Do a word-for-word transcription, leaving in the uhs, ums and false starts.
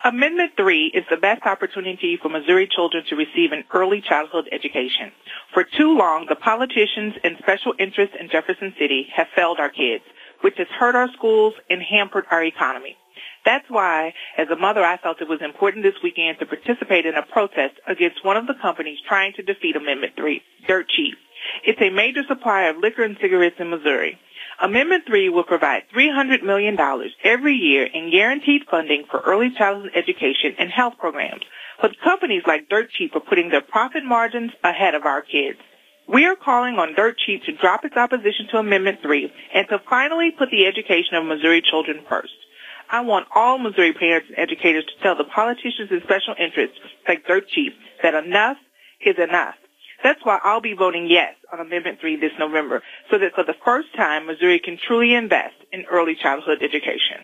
Amendment three is the best opportunity for Missouri children to receive an early childhood education. For too long, the politicians and special interests in Jefferson City have failed our kids, which has hurt our schools and hampered our economy. That's why, as a mother, I felt it was important this weekend to participate in a protest against one of the companies trying to defeat Amendment three, Dirt Cheap. It's a major supplier of liquor and cigarettes in Missouri. Amendment three will provide three hundred million dollars every year in guaranteed funding for early childhood education and health programs. But companies like Dirt Cheap are putting their profit margins ahead of our kids. We are calling on Dirt Cheap to drop its opposition to Amendment three and to finally put the education of Missouri children first. I want all Missouri parents and educators to tell the politicians and special interests like Dirt Cheap that enough is enough. That's why I'll be voting yes on Amendment three this November, so that for the first time, Missouri can truly invest in early childhood education.